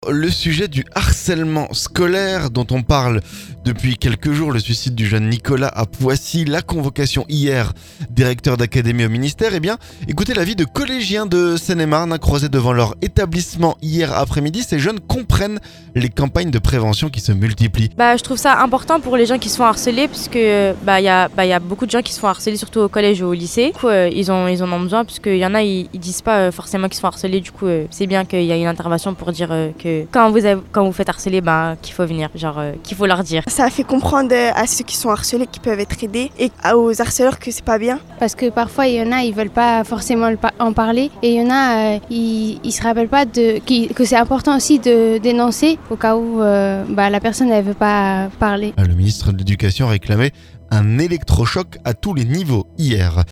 Le sujet du harcèlement scolaire dont on parle depuis quelques jours, le suicide du jeune Nicolas à Poissy, la convocation hier des recteurs d'académie au ministère, écoutez l'avis de collégiens de Seine-et-Marne croisés devant leur établissement hier après-midi. Ces jeunes comprennent les campagnes de prévention qui se multiplient. Je trouve ça important pour les gens qui se font harceler puisque y a beaucoup de gens qui se font harceler surtout au collège ou au lycée. Du coup, ils en ont besoin puisqu'il y en a ils disent pas forcément qu'ils se font harceler. Du coup, c'est bien qu'il y ait une intervention pour dire que quand vous faites harceler, qu'il faut venir, qu'il faut leur dire. Ça fait comprendre à ceux qui sont harcelés qu'ils peuvent être aidés et aux harceleurs que c'est pas bien. Parce que parfois il y en a, ils veulent pas forcément en parler et il y en a, ils se rappellent pas que c'est important aussi de dénoncer au cas où la personne elle veut pas parler. Le ministre de l'Éducation réclamait un électrochoc à tous les niveaux hier.